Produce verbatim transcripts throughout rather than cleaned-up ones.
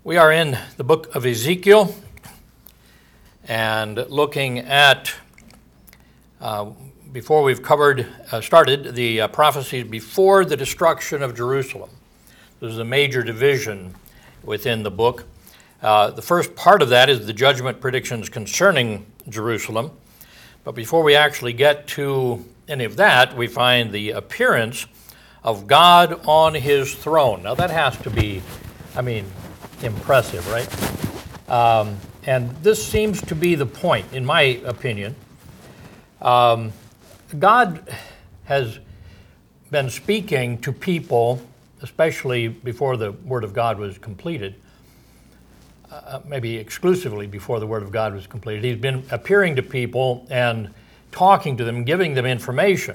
We are in the book of Ezekiel and looking at, uh, before we've covered, uh, started the uh, prophecies before the destruction of Jerusalem. This is a major division within the book. Uh, the first part of that is the judgment predictions concerning Jerusalem. But before we actually get to any of that, we find the appearance of God on his throne. Now that has to be, I mean, impressive, right? Um, and this seems to be the point, in my opinion. Um, God has been speaking to people, especially before the Word of God was completed, uh, maybe exclusively before the Word of God was completed. He's been appearing to people and talking to them, giving them information.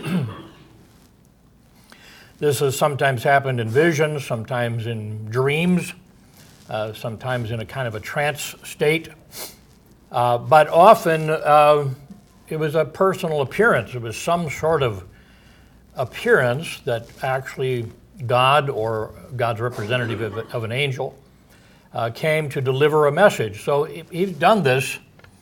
This has sometimes happened in visions, sometimes in dreams, uh, sometimes in a kind of a trance state. Uh, but often uh, it was a personal appearance. It was some sort of appearance that actually God or God's representative of, of an angel uh, came to deliver a message. So he's done this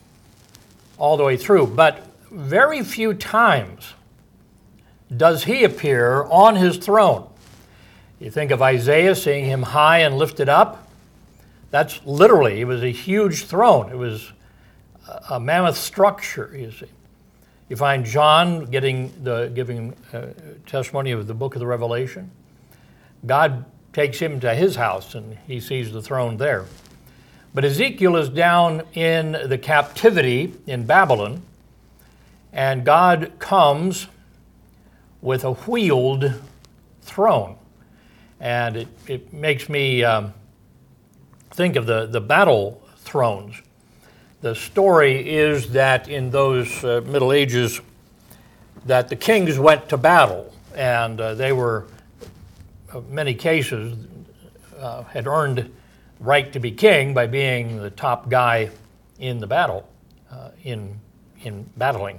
all the way through. But very few times does he appear on his throne. You think of Isaiah, seeing him high and lifted up. That's literally, it was a huge throne. It was a mammoth structure, you see. You find John getting the giving uh, testimony of the book of the Revelation. God takes him to his house and he sees the throne there. But Ezekiel is down in the captivity in Babylon, and God comes with a wheeled throne. And it, it makes me um, think of the, the battle thrones. The story is that in those uh, Middle Ages that the kings went to battle, and uh, they were, in many cases, uh, had earned right to be king by being the top guy in the battle, uh, in, in battling.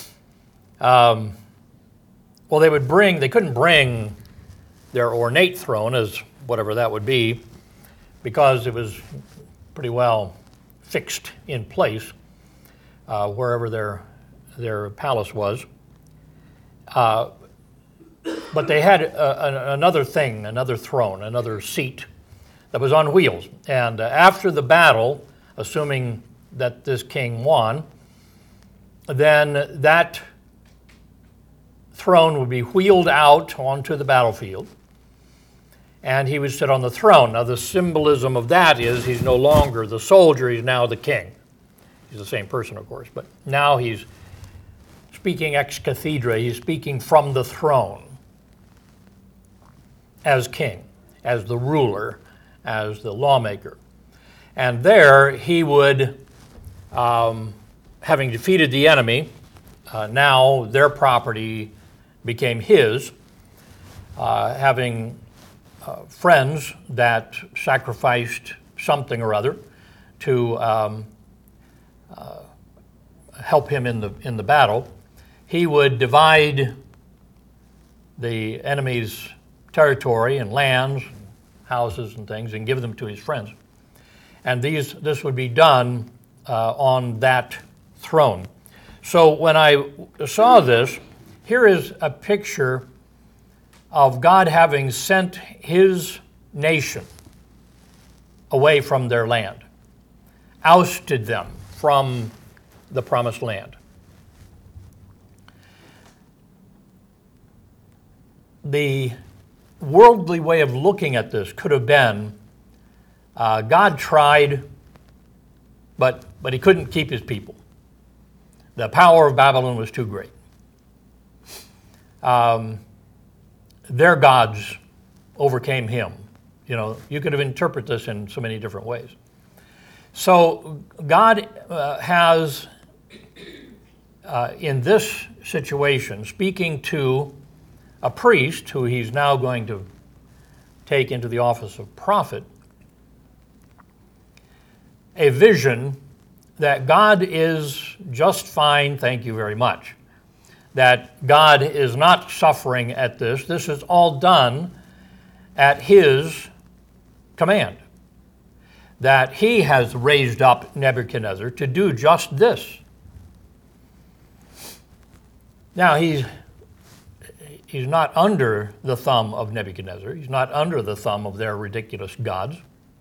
Um, well, they would bring, they couldn't bring their ornate throne, as whatever that would be, because it was pretty well fixed in place uh, wherever their their palace was. Uh, but they had a, a, another thing, another throne, another seat that was on wheels. And uh, after the battle, assuming that this king won, then that throne would be wheeled out onto the battlefield, and he would sit on the throne. Now, the symbolism of that is he's no longer the soldier, he's now the king. He's the same person, of course, but now he's speaking ex cathedra, he's speaking from the throne as king, as the ruler, as the lawmaker. And there he would, um, having defeated the enemy, uh, now their property became his, uh, having Uh, friends that sacrificed something or other to um, uh, help him in the in the battle. He would divide the enemy's territory and lands, and houses and things, and give them to his friends. And these this would be done uh, on that throne. So when I saw this, here is a picture of God having sent his nation away from their land, ousted them from the promised land. The worldly way of looking at this could have been, uh, God tried, but, but he couldn't keep his people. The power of Babylon was too great. Um, Their gods overcame him. You know, you could have interpreted this in so many different ways. So God uh, has, uh, in this situation, speaking to a priest who he's now going to take into the office of prophet, a vision that God is just fine, thank you very much. That God is not suffering at this. This is all done at his command. that he has raised up Nebuchadnezzar to do just this. Now, he's, he's not under the thumb of Nebuchadnezzar. He's not under the thumb of their ridiculous gods.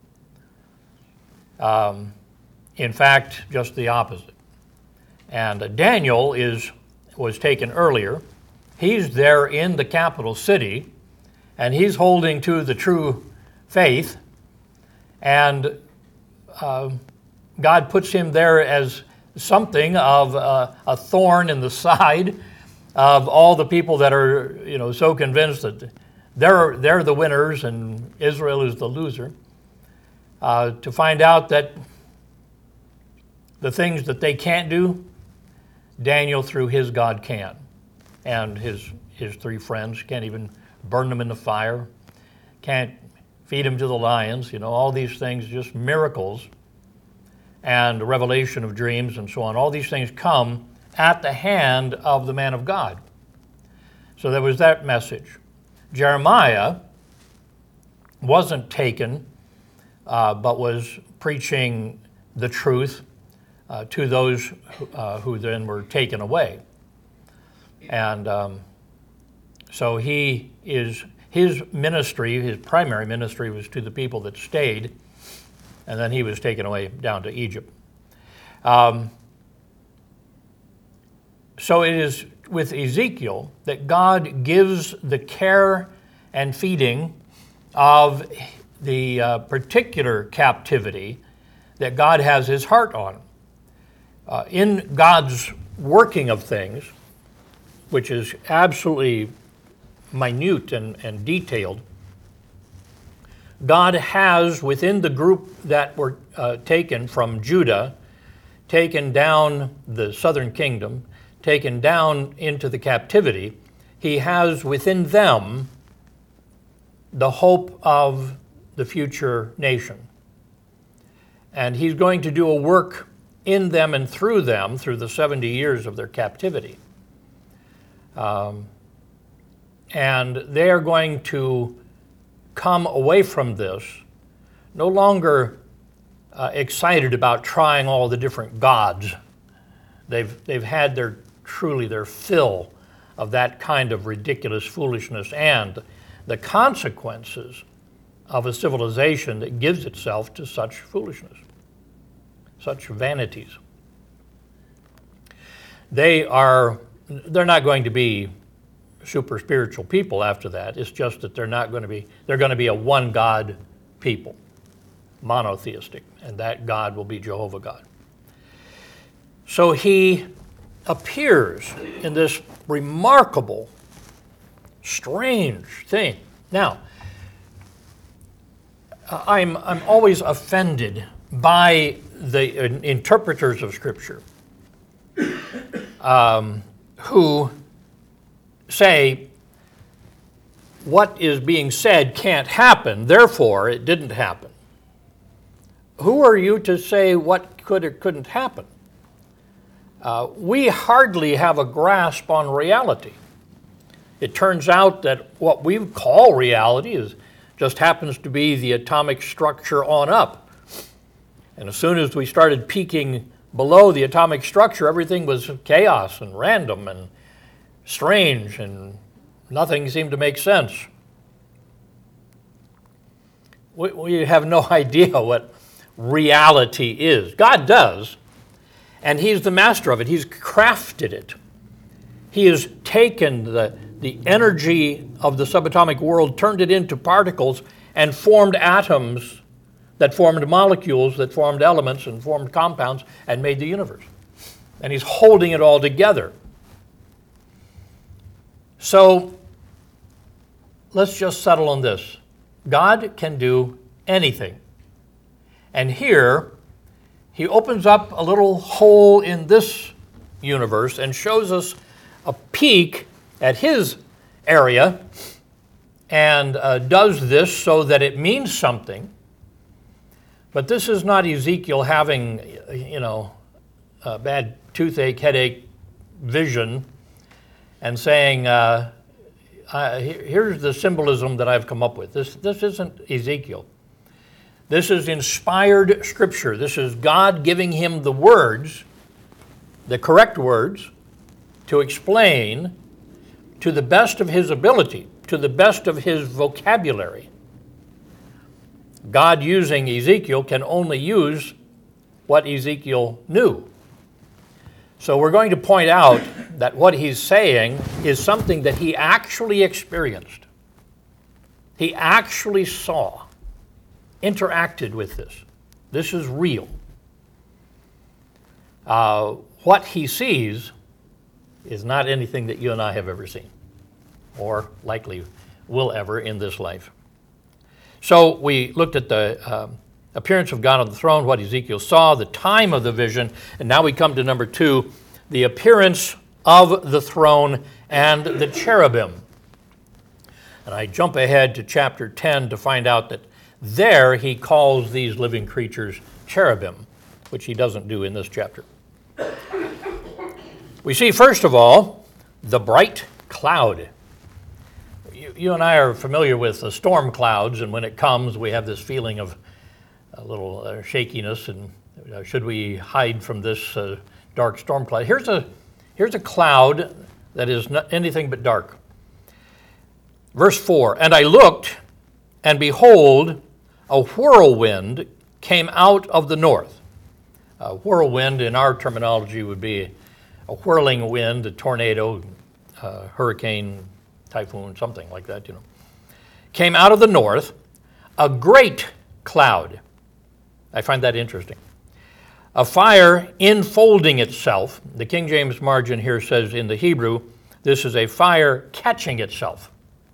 Um, in fact, just the opposite. And Daniel is, was taken earlier. He's there in the capital city, and he's holding to the true faith. And uh, God puts him there as something of uh, a thorn in the side of all the people that are, you know, so convinced that they're they're the winners and Israel is the loser. Uh, to find out that the things that they can't do, Daniel through his God can, and his his three friends can't even burn them in the fire, can't feed them to the lions. You know, all these things, just miracles, and revelation of dreams and so on. All these things come at the hand of the man of God. So there was that message. Jeremiah wasn't taken, uh, but was preaching the truth uh, to those uh, who then were taken away. And um, so he is, his ministry, his primary ministry was to the people that stayed, and then he was taken away down to Egypt. Um, So it is with Ezekiel that God gives the care and feeding of the uh, particular captivity that God has his heart on. Uh, in God's working of things, which is absolutely minute and, and detailed, God has within the group that were uh, taken from Judah, taken down the southern kingdom, taken down into the captivity, he has within them the hope of the future nation. And he's going to do a work in them and through them through the seventy years of their captivity. Um, and they are going to come away from this no longer uh, excited about trying all the different gods. They've, they've had their truly their fill of that kind of ridiculous foolishness and the consequences of a civilization that gives itself to such foolishness, such vanities. They are, they're not going to be super spiritual people after that. It's just that they're not going to be, they're going to be a one God people, monotheistic, and that God will be Jehovah God. So he appears in this remarkable, strange thing. Now, I'm, I'm always offended by the interpreters of Scripture um, who say what is being said can't happen, therefore it didn't happen. Who are you to say what could or couldn't happen? Uh, we hardly have a grasp on reality. It turns out that what we call reality is just happens to be the atomic structure on up. And as soon as we started peaking below the atomic structure, everything was chaos and random and strange, and nothing seemed to make sense. We, we have no idea what reality is. God does. And he's the master of it. He's crafted it. He has taken the, the energy of the subatomic world, turned it into particles, and formed atoms that formed molecules, that formed elements and formed compounds, and made the universe. And he's holding it all together. So let's just settle on this. God can do anything. And here, he opens up a little hole in this universe and shows us a peek at his area, and uh, does this so that it means something. But this is not Ezekiel having, you know, a bad toothache, headache vision and saying, uh, uh, here's the symbolism that I've come up with. This, this isn't Ezekiel. This is inspired Scripture. This is God giving him the words, the correct words, to explain to the best of his ability, to the best of his vocabulary. God using Ezekiel can only use what Ezekiel knew. So we're going to point out that what he's saying is something that he actually experienced. He actually saw, interacted with this. This is real. Uh, what he sees is not anything that you and I have ever seen, or likely will ever in this life. So we looked at the uh, appearance of God on the throne, what Ezekiel saw, the time of the vision, and now we come to number two, the appearance of the throne and the cherubim. And I jump ahead to chapter ten to find out that there he calls these living creatures cherubim, which he doesn't do in this chapter. We see, first of all, the bright cloud. You, you and I are familiar with the storm clouds, and when it comes, we have this feeling of a little uh, shakiness, and uh, should we hide from this uh, dark storm cloud? Here's a, here's a cloud that is not anything but dark. Verse four, and I looked, and behold, a whirlwind came out of the north. A whirlwind, in our terminology, would be a whirling wind, a tornado, uh, hurricane, typhoon, something like that, you know. Came out of the north, a great cloud. I find that interesting. A fire enfolding itself. The King James margin here says in the Hebrew, this is a fire catching itself.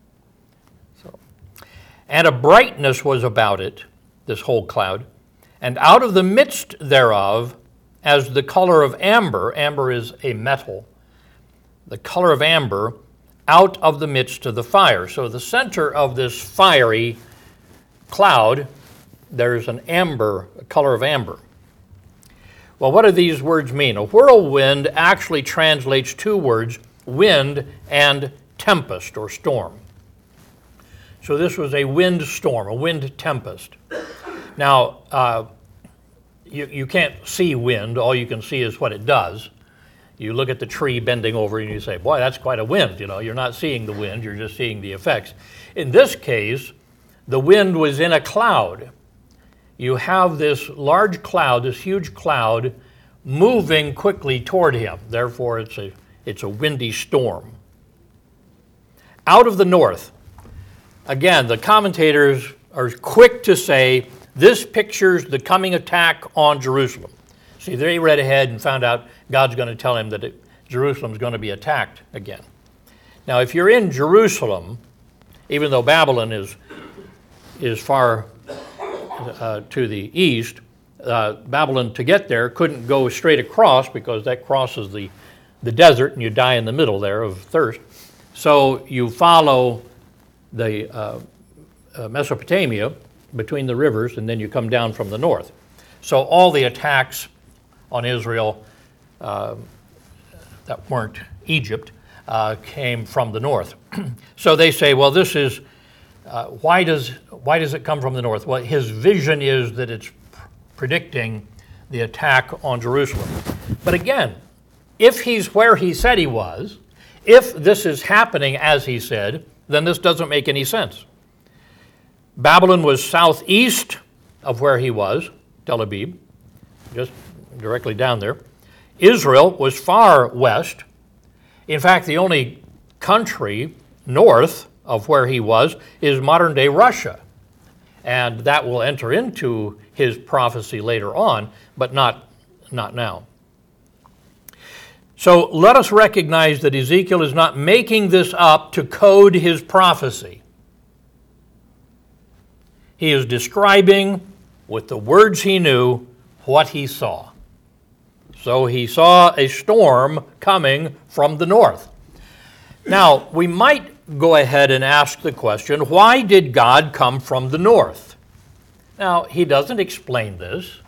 So, and a brightness was about it, this whole cloud, and out of the midst thereof, as the color of amber, amber is a metal, the color of amber, out of the midst of the fire. So the center of this fiery cloud, there's an amber, a color of amber. Well, what do these words mean? A whirlwind actually translates two words, wind and tempest or storm. So this was a wind storm, a wind tempest. Now, uh, you, you can't see wind. All you can see is what it does. You look at the tree bending over and you say, boy, that's quite a wind. You know, you're not seeing the wind, you're just seeing the effects. In this case, the wind was in a cloud. You have this large cloud, this huge cloud, moving quickly toward him. Therefore, it's a, it's a windy storm. Out of the north. Again, the commentators are quick to say, this pictures the coming attack on Jerusalem. See, they read ahead and found out God's going to tell him that it, Jerusalem's going to be attacked again. Now, if you're in Jerusalem, even though Babylon is, is far uh, to the east, uh, Babylon, to get there, couldn't go straight across because that crosses the, the desert and you die in the middle there of thirst. So you follow the uh, uh, Mesopotamia between the rivers, and then you come down from the north. So all the attacks on Israel uh, that weren't Egypt uh, came from the north. So they say, well, this is, uh, why does why does it come from the north? Well, his vision is that it's pr- predicting the attack on Jerusalem. But again, if he's where he said he was, if this is happening as he said, then this doesn't make any sense. Babylon was southeast of where he was, Tel Aviv, just directly down there. Israel was far west. In fact, the only country north of where he was is modern-day Russia. And that will enter into his prophecy later on, but not, not now. So let us recognize that Ezekiel is not making this up to code his prophecy. He is describing, with the words he knew, what he saw. So he saw a storm coming from the north. Now, we might go ahead and ask the question, why did God come from the north? Now, he doesn't explain this,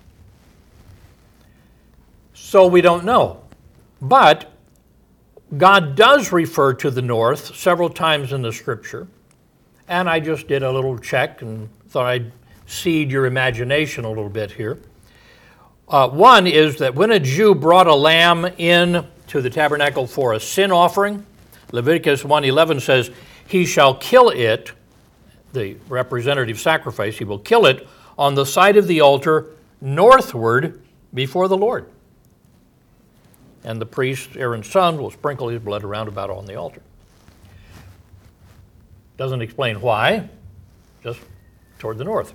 so we don't know. But God does refer to the north several times in the Scripture, and I just did a little check and thought I'd seed your imagination a little bit here. Uh, one is that when a Jew brought a lamb in to the tabernacle for a sin offering, Leviticus one eleven says, he shall kill it, the representative sacrifice, he will kill it on the side of the altar northward before the Lord. And the priest, Aaron's son, will sprinkle his blood around about on the altar. Doesn't explain why, just toward the north.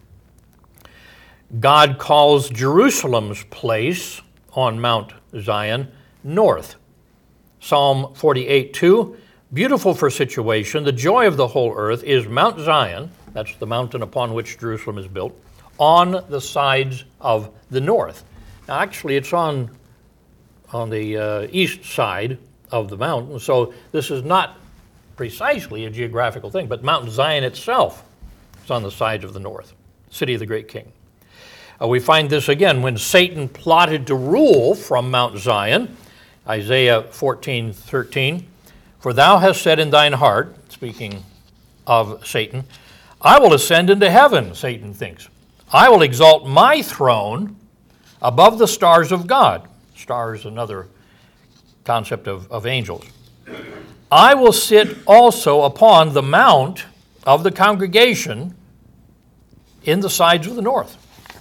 God calls Jerusalem's place on Mount Zion north. Psalm forty-eight two, beautiful for situation, the joy of the whole earth is Mount Zion, that's the mountain upon which Jerusalem is built, on the sides of the north. Now actually it's on, on the uh, east side of the mountain, so this is not precisely a geographical thing, but Mount Zion itself is on the sides of the north, city of the great king. Uh, we find this again when Satan plotted to rule from Mount Zion, Isaiah fourteen thirteen, for thou hast said in thine heart, speaking of Satan, I will ascend into heaven, Satan thinks. I will exalt my throne above the stars of God. Stars, another concept of, of angels. I will sit also upon the mount of the congregation in the sides of the north.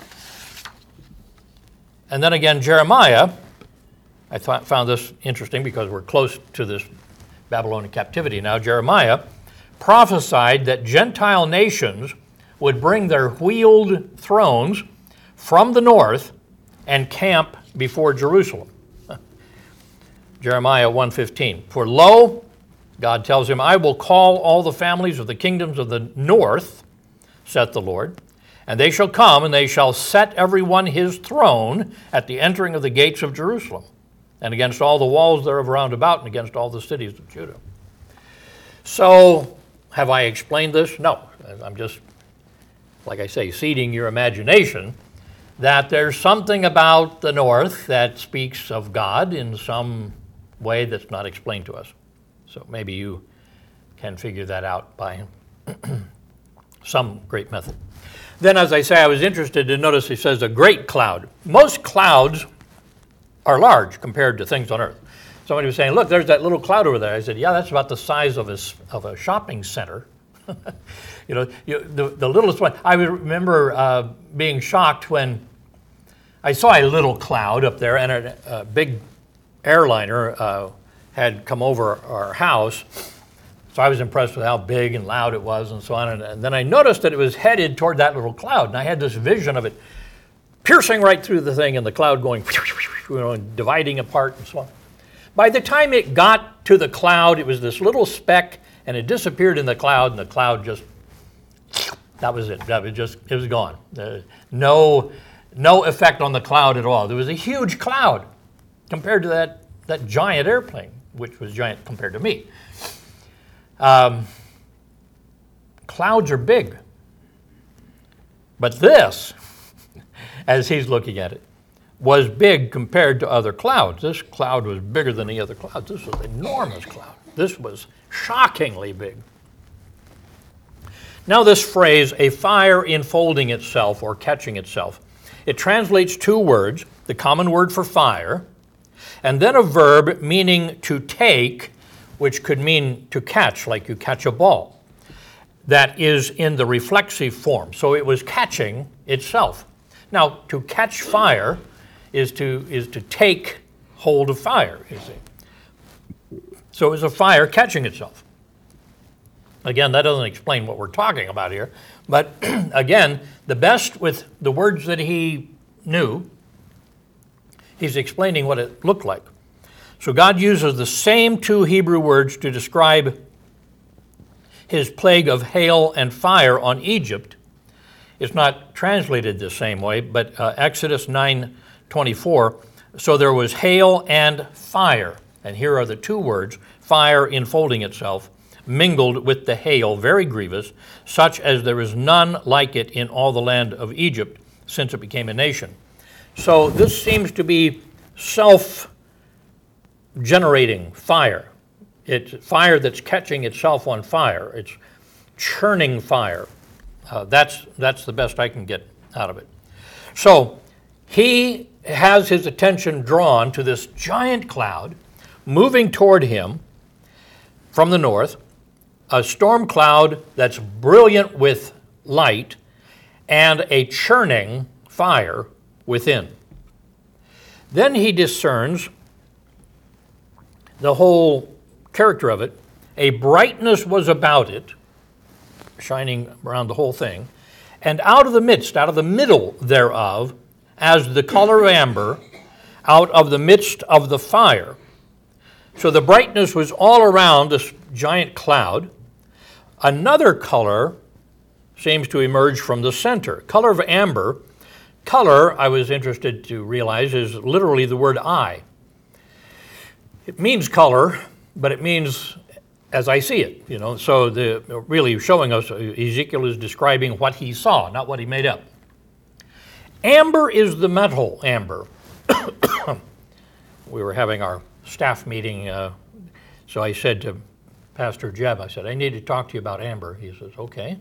And then again, Jeremiah, I thought, found this interesting because we're close to this Babylonian captivity now. Jeremiah prophesied that Gentile nations would bring their wheeled thrones from the north and camp before Jerusalem. Jeremiah one fifteen, for lo, God tells him, I will call all the families of the kingdoms of the north, saith the Lord, and they shall come, and they shall set every one his throne at the entering of the gates of Jerusalem, and against all the walls thereof round about, and against all the cities of Judah. So, have I explained this? No. I'm just, like I say, seeding your imagination that there's something about the north that speaks of God in some way that's not explained to us. So maybe you can figure that out by some great method. Then, as I say, I was interested to notice he says a great cloud. Most clouds are large compared to things on earth. Somebody was saying, look, there's that little cloud over there. I said, yeah, that's about the size of a, of a shopping center. you know, you, the, the littlest one. I remember uh, being shocked when I saw a little cloud up there, and a, a big airliner uh, had come over our house. So I was impressed with how big and loud it was and so on. And, and then I noticed that it was headed toward that little cloud. And I had this vision of it piercing right through the thing and the cloud going, you know, and dividing apart and so on. By the time it got to the cloud, it was this little speck, and it disappeared in the cloud, and the cloud just, that was it. That was just, it was gone. Uh, no, no effect on the cloud at all. There was a huge cloud compared to that, that giant airplane, which was giant compared to me. Um, clouds are big. But this, as he's looking at it, was big compared to other clouds. This cloud was bigger than the other clouds. This was an enormous cloud. This was shockingly big. Now this phrase, a fire enfolding itself or catching itself, it translates two words, the common word for fire, and then a verb meaning to take, which could mean to catch, like you catch a ball. That is in the reflexive form. So it was catching itself. Now, to catch fire is to is to take hold of fire, you see. So it was a fire catching itself. Again, that doesn't explain what we're talking about here. But again, the best with the words that he knew, he's explaining what it looked like. So God uses the same two Hebrew words to describe his plague of hail and fire on Egypt. It's not translated the same way, but uh, Exodus nine twenty-four, so there was hail and fire. And here are the two words, fire enfolding itself, mingled with the hail, very grievous, such as there is none like it in all the land of Egypt since it became a nation. So this seems to be self-generating fire. It's fire that's catching itself on fire. It's churning fire. Uh, that's, that's the best I can get out of it. So he has his attention drawn to this giant cloud moving toward him from the north, a storm cloud that's brilliant with light and a churning fire within. Then he discerns the whole character of it. A brightness was about it, shining around the whole thing, and out of the midst, out of the middle thereof, as the color of amber, out of the midst of the fire. So the brightness was all around this giant cloud. Another color seems to emerge from the center. Color of amber. Color, I was interested to realize, is literally the word eye. It means color, but it means as I see it, you know. So the really showing us, Ezekiel is describing what he saw, not what he made up. Amber is the metal amber. We were having our staff meeting, uh, so I said to Pastor Jeb, I said, I need to talk to you about amber. He says, okay.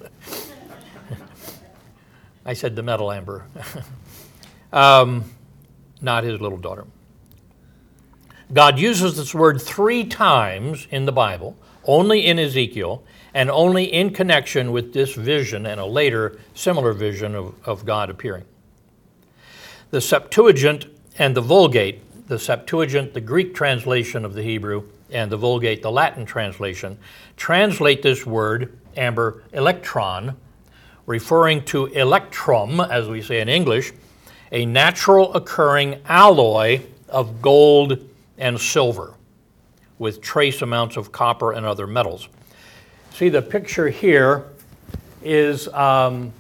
I said the metal amber. um, not his little daughter. God uses this word three times in the Bible, only in Ezekiel, and only in connection with this vision and a later similar vision of, of God appearing. The Septuagint and the Vulgate, the Septuagint, the Greek translation of the Hebrew, and the Vulgate, the Latin translation, translate this word, amber, electron, referring to electrum, as we say in English, a natural occurring alloy of gold and silver with trace amounts of copper and other metals. See, the picture here is um,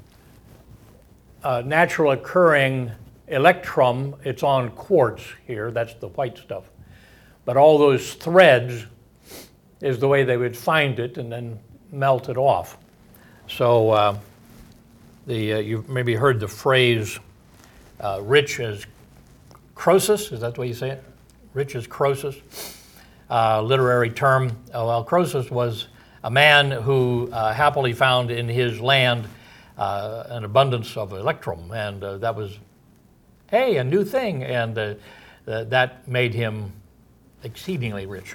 a natural occurring electrum. It's on quartz here. That's the white stuff. But all those threads is the way they would find it and then melt it off. So uh, the uh, you've maybe heard the phrase uh, rich as Croesus. Is that the way you say it? Rich as Croesus. Uh, literary term. Uh, well, Croesus was a man who uh, happily found in his land uh, an abundance of electrum, and uh, that was, hey, a new thing, and uh, th- that made him exceedingly rich.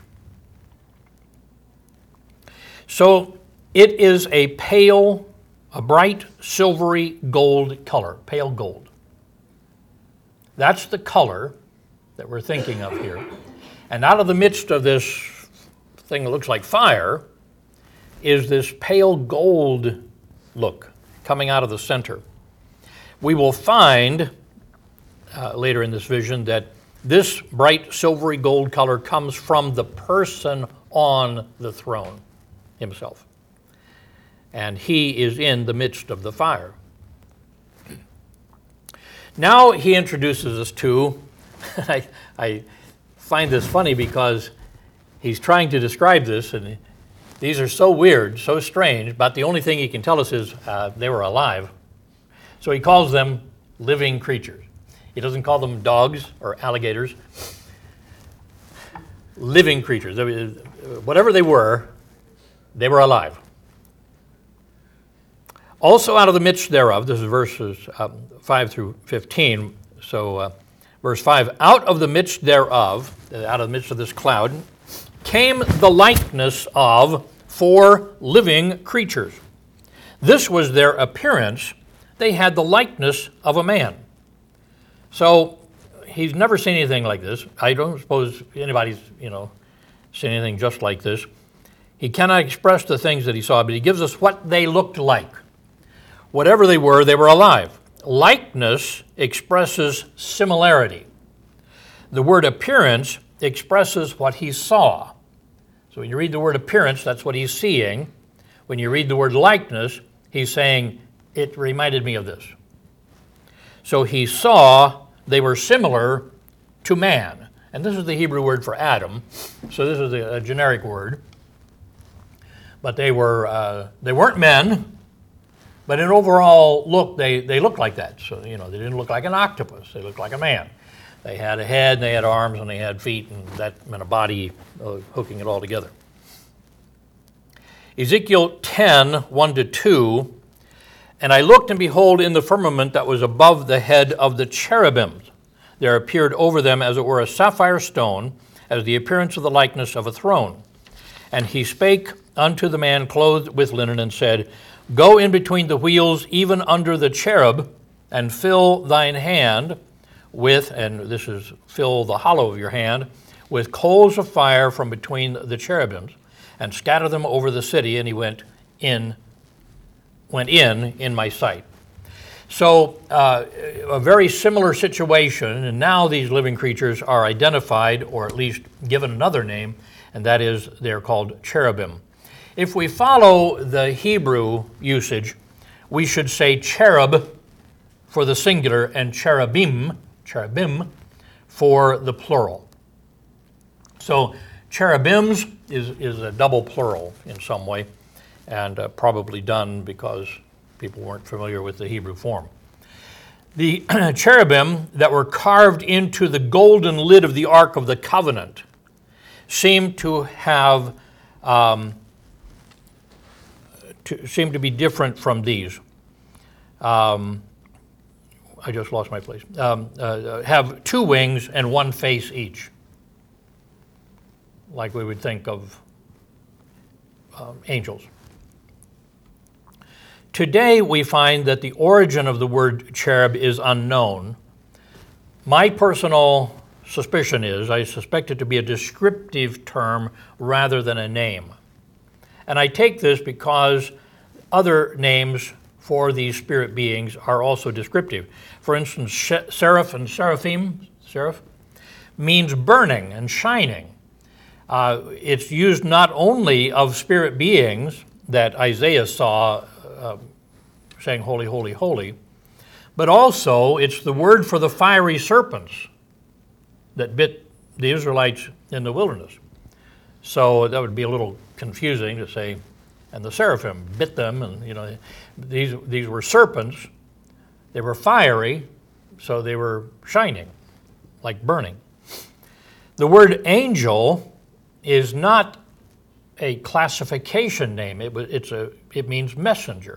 So it is a pale, a bright, silvery gold color, pale gold. That's the color that we're thinking of here. And out of the midst of this thing that looks like fire is this pale gold look coming out of the center. We will find uh, later in this vision that this bright silvery gold color comes from the person on the throne himself. And he is in the midst of the fire. Now he introduces us to, I, I find this funny because he's trying to describe this, and these are so weird, so strange, but the only thing he can tell us is uh, they were alive. So he calls them living creatures. He doesn't call them dogs or alligators. Living creatures. Whatever they were, they were alive. Also out of the midst thereof, this is verses um, five through fifteen, so uh, verse five, out of the midst thereof, out of the midst of this cloud, came the likeness of four living creatures. This was their appearance. They had the likeness of a man. So he's never seen anything like this. I don't suppose anybody's, you know, seen anything just like this. He cannot express the things that he saw, but he gives us what they looked like. Whatever they were, they were alive. Likeness expresses similarity. The word appearance expresses what he saw. So when you read the word appearance, that's what he's seeing. When you read the word likeness, he's saying, it reminded me of this. So he saw they were similar to man. And this is the Hebrew word for Adam. So this is a, a generic word. But they were uh, they weren't men, but in overall look, they, they looked like that. So, you know, they didn't look like an octopus. They looked like a man. They had a head, and they had arms, and they had feet, and that meant a body uh, hooking it all together. Ezekiel ten, one to two And I looked, and behold, in the firmament that was above the head of the cherubims, there appeared over them as it were a sapphire stone, as the appearance of the likeness of a throne. And he spake unto the man clothed with linen, and said, Go in between the wheels, even under the cherub, and fill thine hand with, and this is fill the hollow of your hand, with coals of fire from between the cherubims, and scatter them over the city. And he went in, went in in my sight. So uh, a very similar situation, and now these living creatures are identified, or at least given another name, and that is they're called cherubim. If we follow the Hebrew usage, we should say cherub for the singular and cherubim, cherubim for the plural. So cherubims is, is a double plural in some way, and uh, probably done because people weren't familiar with the Hebrew form. The cherubim that were carved into the golden lid of the Ark of the Covenant seem to have um, to, seem to be different from these. Um, I just lost my place. Um, uh, have two wings and one face each, like we would think of um, angels. Today we find that the origin of the word cherub is unknown. My personal suspicion is, I suspect it to be a descriptive term rather than a name. And I take this because other names for these spirit beings are also descriptive. For instance, seraph and seraphim, seraph, means burning and shining. Uh, it's used not only of spirit beings that Isaiah saw uh, saying, holy, holy, holy, but also it's the word for the fiery serpents that bit the Israelites in the wilderness. So that would be a little confusing to say, and the seraphim bit them, and you know, these these were serpents. They were fiery, so they were shining, like burning. The word angel is not a classification name. It, it's a, it means messenger.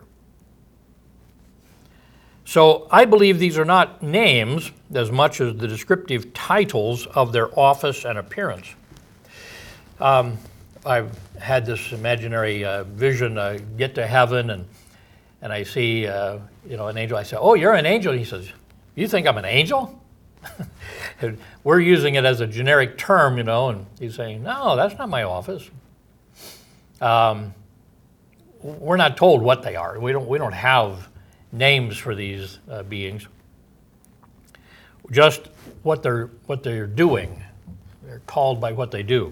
So I believe these are not names as much as the descriptive titles of their office and appearance. Um, I've had this imaginary uh, vision, uh, get to heaven, and and I see uh, you know an angel. I say, "Oh, you're an angel." He says, "You think I'm an angel?" And we're using it as a generic term, you know, and he's saying, "No, that's not my office." Um, we're not told what they are. We don't. We don't have names for these uh, beings. Just what they're what they're doing. They're called by what they do.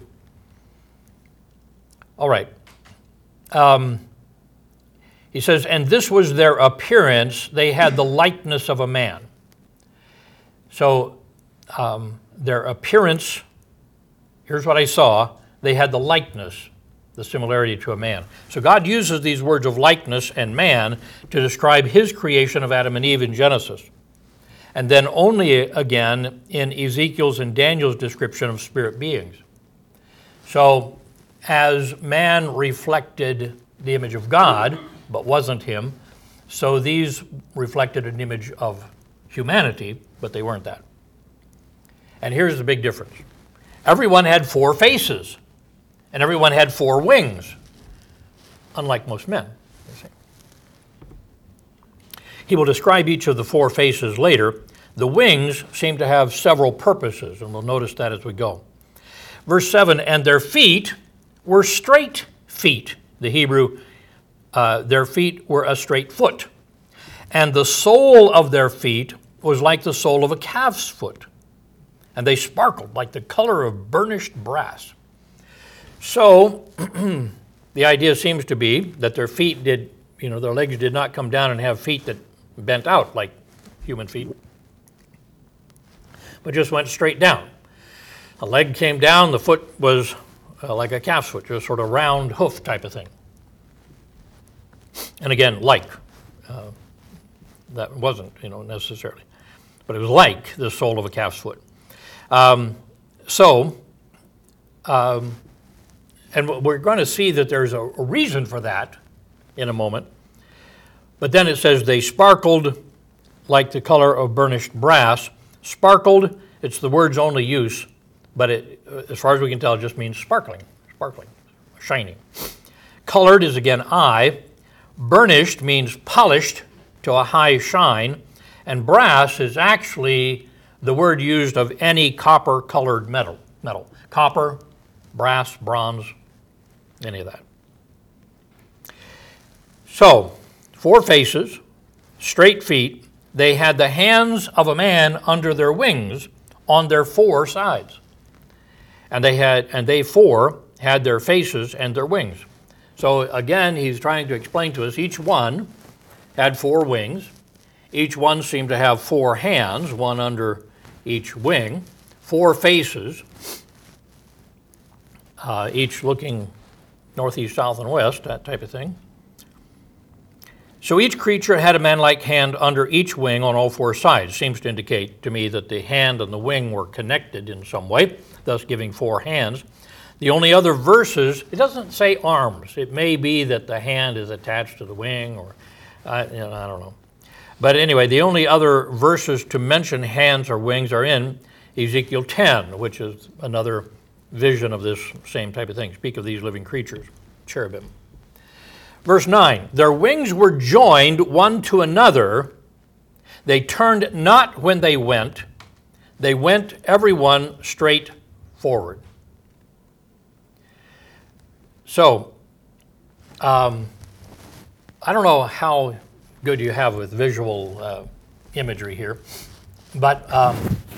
All right. Um, he says, and this was their appearance. They had the likeness of a man. So um, their appearance, here's what I saw. They had the likeness, the similarity to a man. So God uses these words of likeness and man to describe his creation of Adam and Eve in Genesis. And then only again in Ezekiel's and Daniel's description of spirit beings. So as man reflected the image of God, but wasn't him, so these reflected an image of humanity, but they weren't that. And here's the big difference. Everyone had four faces, and everyone had four wings, unlike most men. He will describe each of the four faces later. The wings seem to have several purposes, and we'll notice that as we go. Verse seven, and their feet were straight feet. The Hebrew, uh, their feet were a straight foot. And the sole of their feet was like the sole of a calf's foot. And they sparkled like the color of burnished brass. So the idea seems to be that their feet did, you know, their legs did not come down and have feet that bent out like human feet, but just went straight down. A leg came down, the foot was uh, like a calf's foot, just sort of round hoof type of thing. And again, like. Uh, that wasn't, you know, necessarily, but it was like the sole of a calf's foot. Um, so, um, and we're going to see that there's a, a reason for that in a moment. But then it says they sparkled like the color of burnished brass. Sparkled, it's the word's only use, but it, as far as we can tell, it just means sparkling, sparkling, shining. Colored is again eye. Burnished means polished to a high shine. And brass is actually the word used of any copper-colored metal. metal. Copper, brass, bronze, any of that. So, four faces, straight feet. They had the hands of a man under their wings on their four sides. And they had, and they four had their faces and their wings. So again, he's trying to explain to us each one had four wings. Each one seemed to have four hands, one under each wing, four faces, uh, each looking northeast, south, and west, that type of thing. So each creature had a man-like hand under each wing on all four sides. Seems to indicate to me that the hand and the wing were connected in some way, thus giving four hands. The only other verses, it doesn't say arms. It may be that the hand is attached to the wing, or I, you know, I don't know. But anyway, the only other verses to mention hands or wings are in Ezekiel ten, which is another vision of this same type of thing. Speak of these living creatures, cherubim. Verse nine, their wings were joined one to another. They turned not when they went. They went every one straight forward. So, um, I don't know how good you have with visual uh, imagery here, but um,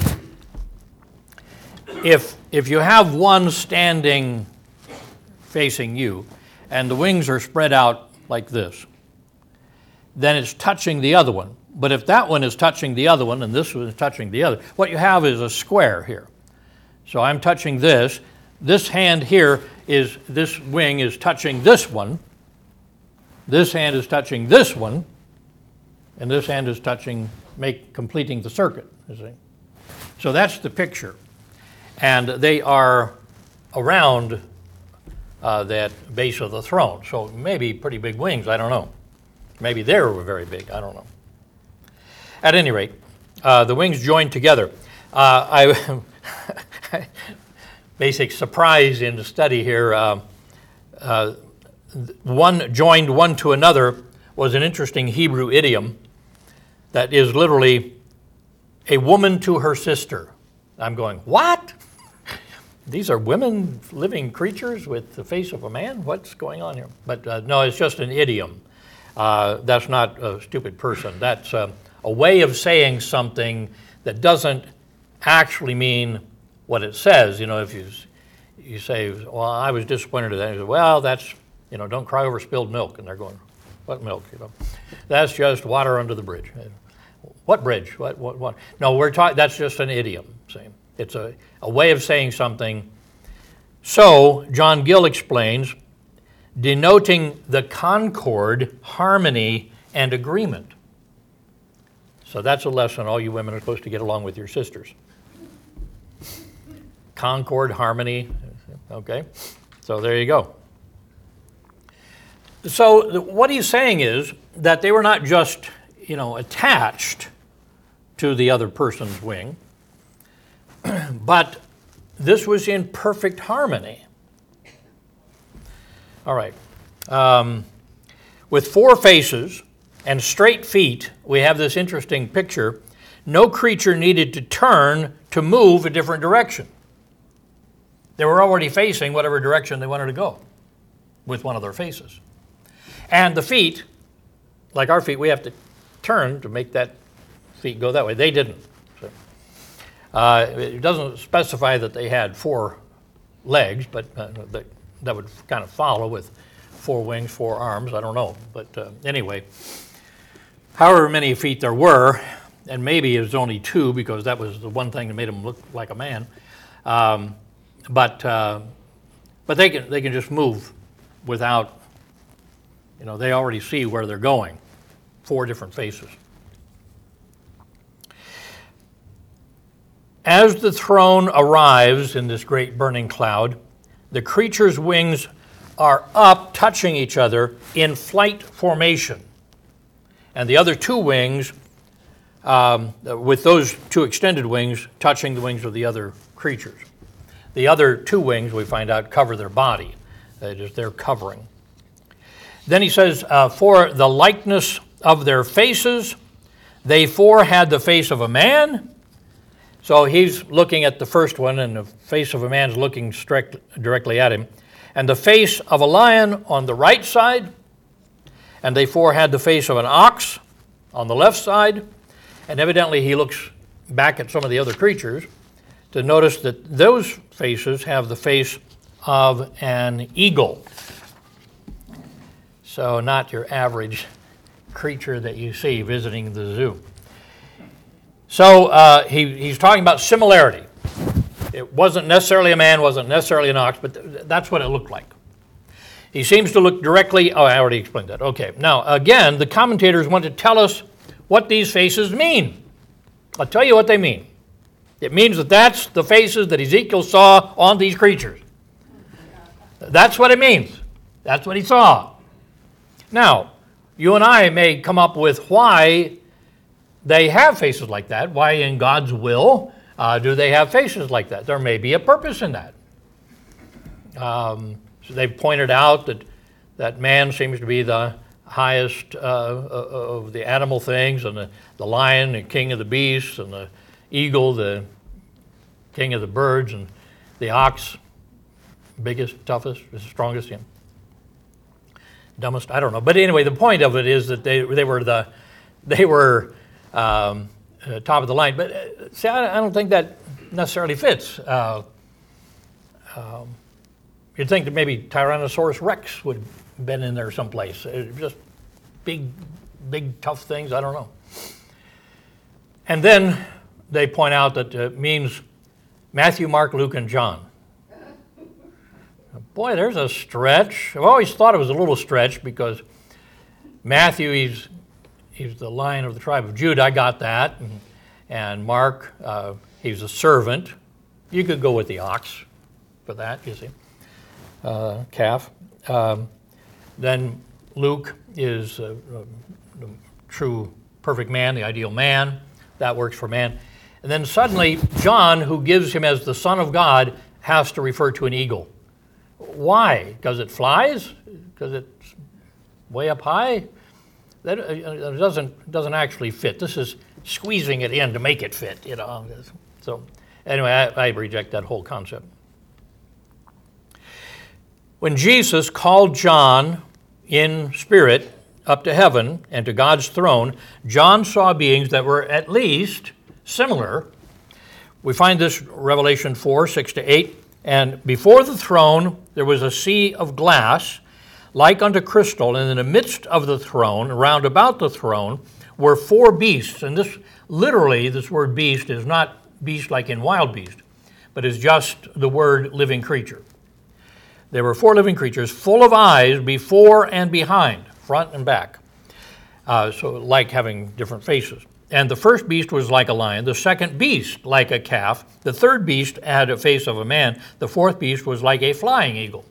if, if you have one standing facing you, and the wings are spread out like this, then it's touching the other one. But if that one is touching the other one, and this one is touching the other, what you have is a square here. So I'm touching this. This hand here is, this wing is touching this one. This hand is touching this one. And this hand is touching, make, completing the circuit, you see. So that's the picture. And they are around Uh, that base of the throne. So maybe pretty big wings, I don't know. Maybe they were very big, I don't know. At any rate, uh, the wings joined together. Uh, I basic surprise in the study here. Uh, uh, one joined one to another was an interesting Hebrew idiom that is literally a woman to her sister. I'm going, what? These are women living creatures with the face of a man? What's going on here? But uh, no, it's just an idiom. Uh, that's not a stupid person. That's uh, a way of saying something that doesn't actually mean what it says. You know, if you you say, well, I was disappointed at that. You say, well, that's, you know, don't cry over spilled milk. And they're going, what milk? You know, that's just water under the bridge. What bridge? What, what, what? No, we're talking, that's just an idiom. See? It's a, a way of saying something. So, John Gill explains, denoting the concord, harmony, and agreement. So that's a lesson all you women are supposed to get along with your sisters. Concord, harmony, okay? So there you go. So what he's saying is that they were not just, you know, attached to the other person's wing, but this was in perfect harmony. All right. Um, with four faces and straight feet, we have this interesting picture. No creature needed to turn to move a different direction. They were already facing whatever direction they wanted to go with one of their faces. And the feet, like our feet, we have to turn to make that feet go that way. They didn't. So, uh, it doesn't specify that they had four legs, but uh, that, that would kind of follow with four wings, four arms. I don't know. But uh, anyway, however many feet there were, and maybe it was only two because that was the one thing that made him look like a man. Um, but uh, but they can they can just move without, you know, they already see where they're going. Four different faces. As the throne arrives in this great burning cloud, the creature's wings are up, touching each other in flight formation. and the other two wings, um, with those two extended wings, touching the wings of the other creatures. The other two wings, we find out, cover their body. That is their covering. Then he says, uh, for the likeness of their faces, they four had the face of a man. So he's looking at the first one, and the face of a man's looking strict, directly at him. And the face of a lion on the right side, and they four had the face of an ox on the left side. And evidently he looks back at some of the other creatures to notice that those faces have the face of an eagle. So not your average creature that you see visiting the zoo. So uh, he, he's talking about similarity. It wasn't necessarily a man, wasn't necessarily an ox, but th- that's what it looked like. He seems to look directly, oh, I already explained that. Okay, now again, the commentators want to tell us what these faces mean. I'll tell you what they mean. It means that that's the faces that Ezekiel saw on these creatures. That's what it means. That's what he saw. Now, you and I may come up with why they have faces like that. Why in God's will uh, do they have faces like that? There may be a purpose in that. Um, so they've pointed out that, that man seems to be the highest uh, of the animal things, and the, the lion, the king of the beasts, and the eagle, the king of the birds, and the ox, biggest, toughest, strongest, yeah. dumbest, I don't know. But anyway, the point of it is that they they were the they were um, uh, top of the line. But uh, see, I, I don't think that necessarily fits. Uh, um, you'd think that maybe Tyrannosaurus Rex would have been in there someplace. Uh, just big, big, tough things. I don't know. And then they point out that it means Matthew, Mark, Luke, and John. Boy, there's a stretch. I've always thought it was a little stretch because Matthew, he's he's the lion of the tribe of Judah. I got that. And, and Mark, uh, he's a servant. You could go with the ox for that, you see, uh, calf. Um, then Luke is uh, the true perfect man, the ideal man. That works for man. And then suddenly, John, who gives him as the Son of God, has to refer to an eagle. Why? Because it flies? Because it's way up high? That uh, doesn't doesn't actually fit. This is squeezing it in to make it fit, you know. So anyway, I, I reject that whole concept. When Jesus called John in spirit up to heaven and to God's throne, John saw beings that were at least similar. We find this Revelation four, six to eight. And before the throne there was a sea of glass, like unto crystal, and in the midst of the throne, round about the throne, were four beasts. And this, literally, this word beast is not beast like in wild beast, but is just the word living creature. There were four living creatures, full of eyes before and behind, front and back, uh, so like having different faces. And the first beast was like a lion, the second beast like a calf, the third beast had a face of a man, the fourth beast was like a flying eagle.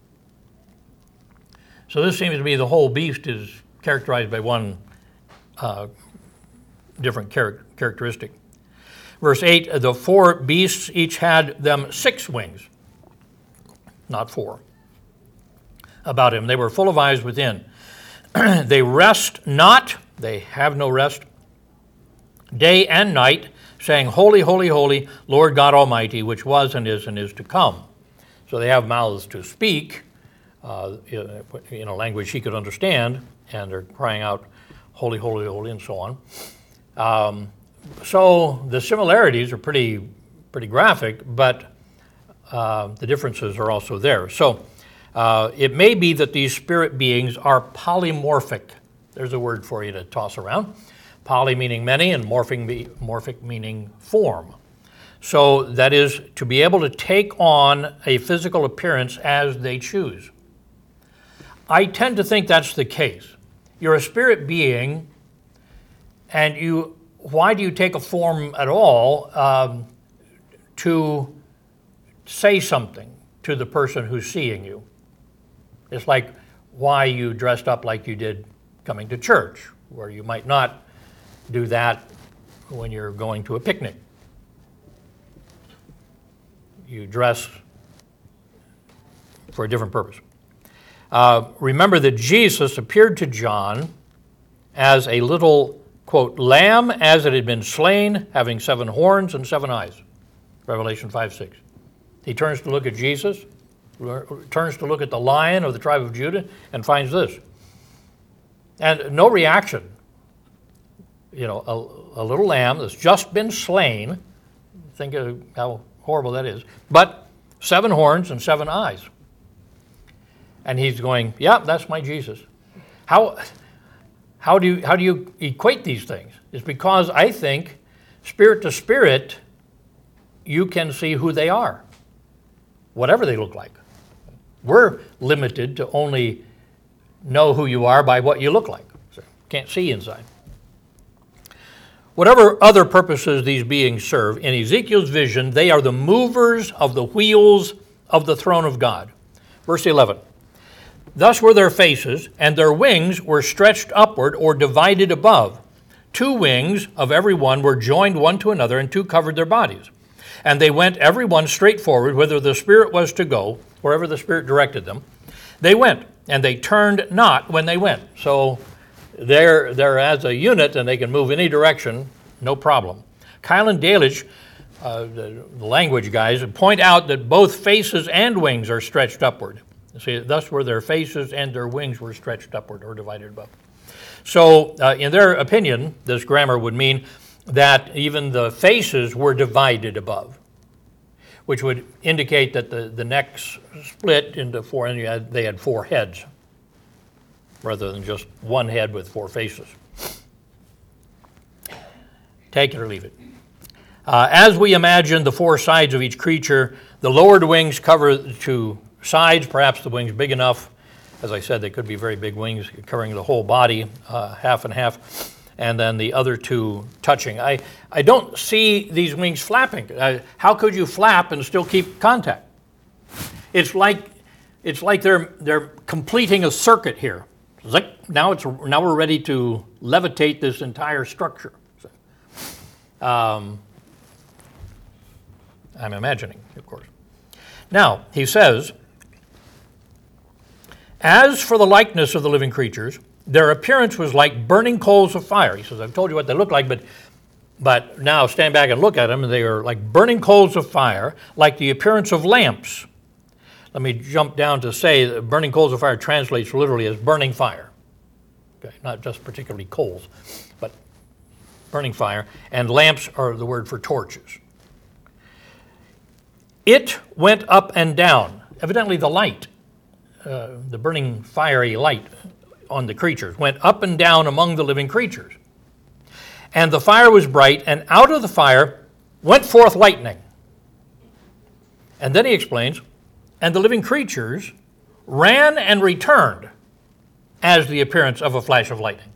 So this seems to be the whole beast is characterized by one uh, different char- characteristic. Verse eight, the four beasts each had them six wings, not four, about him. They were full of eyes within. They rest not, they have no rest, day and night, saying, Holy, holy, holy, Lord God Almighty, which was and is and is to come. So they have mouths to speak uh, in a language he could understand, and they're crying out, Holy, holy, holy, and so on. Um, so the similarities are pretty, pretty graphic, but uh, the differences are also there. So uh, it may be that these spirit beings are polymorphic. There's a word for you to toss around. Poly meaning many, and morphing, morphic meaning form. So that is to be able to take on a physical appearance as they choose. I tend to think that's the case. You're a spirit being, and you, why do you take a form at all? Um, to say something to the person who's seeing you. It's like why you dressed up like you did coming to church. where you might not do that when you're going to a picnic. You dress for a different purpose. Uh, remember that Jesus appeared to John as a little, quote, lamb as it had been slain, having seven horns and seven eyes. Revelation five six. He turns to look at Jesus, turns to look at the Lion of the tribe of Judah, and finds this. And no reaction. You know, a, a little lamb that's just been slain. Think of how horrible that is. But seven horns and seven eyes. And he's going, yeah, that's my Jesus. How, how, do you, how do you equate these things? It's because I think, spirit to spirit, you can see who they are, whatever they look like. We're limited to only know who you are by what you look like. So can't see inside. Whatever other purposes these beings serve, in Ezekiel's vision, they are the movers of the wheels of the throne of God. Verse eleven. Thus were their faces, and their wings were stretched upward or divided above. Two wings of every one were joined one to another, and two covered their bodies. And they went every one straight forward, whither the Spirit was to go, wherever the Spirit directed them. They went, and they turned not when they went. So they're, they're as a unit, and they can move any direction, no problem. Keil and Delitzsch, uh, the, the language guys, point out that both faces and wings are stretched upward. See, thus were their faces and their wings were stretched upward or divided above. So uh, in their opinion, this grammar would mean that even the faces were divided above, which would indicate that the, the necks split into four, and you had, they had four heads rather than just one head with four faces. Take it or leave it. Uh, as we imagine the four sides of each creature, the lowered wings cover the two sides, perhaps the wings big enough. As I said, they could be very big wings covering the whole body, uh, half and half, and then the other two touching. I, I don't see these wings flapping. Uh, how could you flap and still keep contact? It's like it's like they're they're completing a circuit here. Like now it's now we're ready to levitate this entire structure. So, um, I'm imagining, of course. Now he says, as for the likeness of the living creatures, their appearance was like burning coals of fire. He says, I've told you what they look like, but but now stand back and look at them, and they are like burning coals of fire, like the appearance of lamps. Let me jump down to say that burning coals of fire translates literally as burning fire. Okay, not just particularly coals, but burning fire. And lamps are the word for torches. It went up and down. Evidently the light, uh, the burning fiery light on the creatures, went up and down among the living creatures. And the fire was bright, and out of the fire went forth lightning. And then he explains, and the living creatures ran and returned as the appearance of a flash of lightning.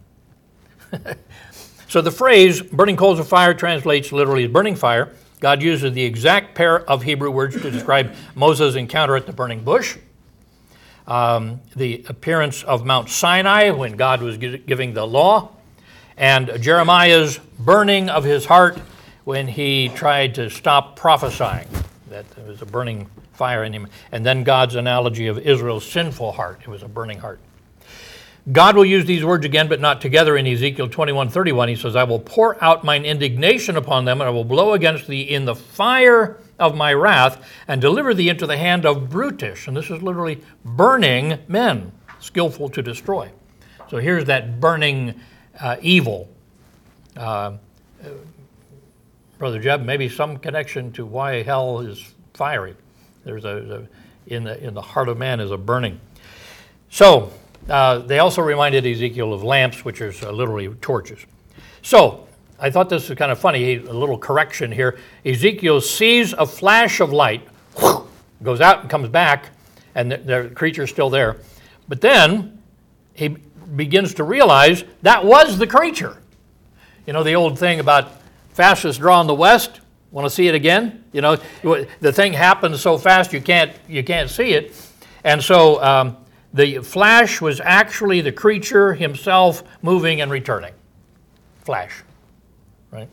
So the phrase burning coals of fire translates literally as burning fire. God uses the exact pair of Hebrew words to describe Moses' encounter at the burning bush, um, the appearance of Mount Sinai when God was giving the law, and Jeremiah's burning of his heart when he tried to stop prophesying. That there was a burning fire in him. And then God's analogy of Israel's sinful heart. It was a burning heart. God will use these words again, but not together in Ezekiel twenty-one thirty-one. He says, I will pour out mine indignation upon them, and I will blow against thee in the fire of my wrath, and deliver thee into the hand of brutish. And this is literally burning men, skillful to destroy. So here's that burning uh, evil. Uh, Brother Jeb, maybe some connection to why hell is fiery. There's a, a in the in the heart of man is a burning. So uh, they also reminded Ezekiel of lamps, which are uh, literally torches. So I thought this was kind of funny. A little correction here. Ezekiel sees a flash of light, whoosh, goes out and comes back, and the, the creature's still there. But then he begins to realize that was the creature. You know the old thing about fastest draw in the west. Want to see it again? You know, the thing happens so fast you can't you can't see it, and so um, The flash was actually the creature himself moving and returning. Flash, right?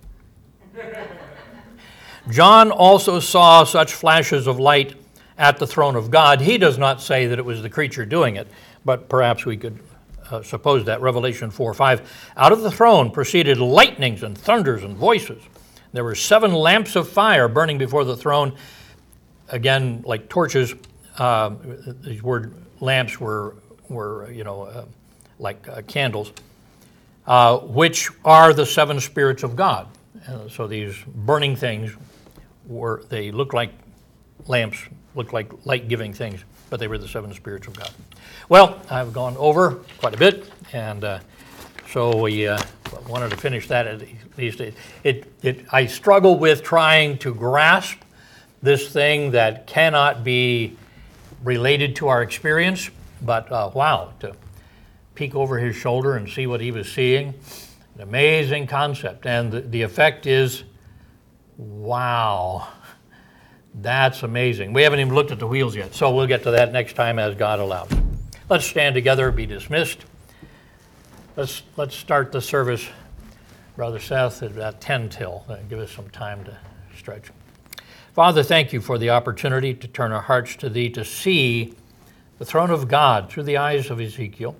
John also saw such flashes of light at the throne of God. He does not say that it was the creature doing it, but perhaps we could uh, suppose that. Revelation four five. Out of the throne proceeded lightnings and thunders and voices. There were seven lamps of fire burning before the throne. Again, like torches, uh, these word lamps were, were you know, uh, like uh, candles, uh, which are the seven spirits of God. Uh, so these burning things were, they look like lamps, look like light-giving things, but they were the seven spirits of God. Well, I've gone over quite a bit, and uh, so we uh, wanted to finish that at least. It, it, it, I struggle with trying to grasp this thing that cannot be related to our experience, but uh, wow, to peek over his shoulder and see what he was seeing, an amazing concept. And the, the effect is, wow, that's amazing. We haven't even looked at the wheels yet, so we'll get to that next time as God allows. Let's stand together, be dismissed. Let's, let's start the service, Brother Seth, at about ten till. Uh, give us some time to stretch. Father, thank you for the opportunity to turn our hearts to Thee, to see the throne of God through the eyes of Ezekiel.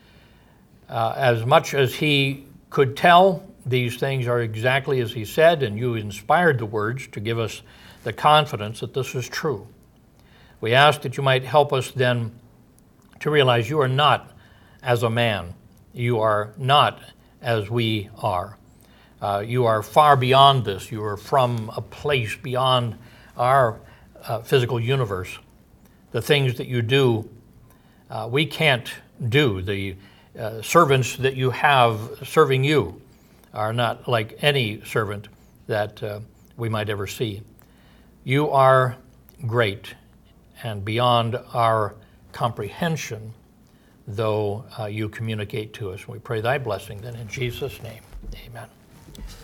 Uh, as much as he could tell, these things are exactly as he said, and you inspired the words to give us the confidence that this is true. We ask that you might help us then to realize you are not as a man. You are not as we are. Uh, you are far beyond this. You are from a place beyond our uh, physical universe. The things that you do, uh, we can't do. The uh, servants that you have serving you are not like any servant that uh, we might ever see. You are great and beyond our comprehension, though uh, you communicate to us. We pray thy blessing then in Jesus' name. Amen.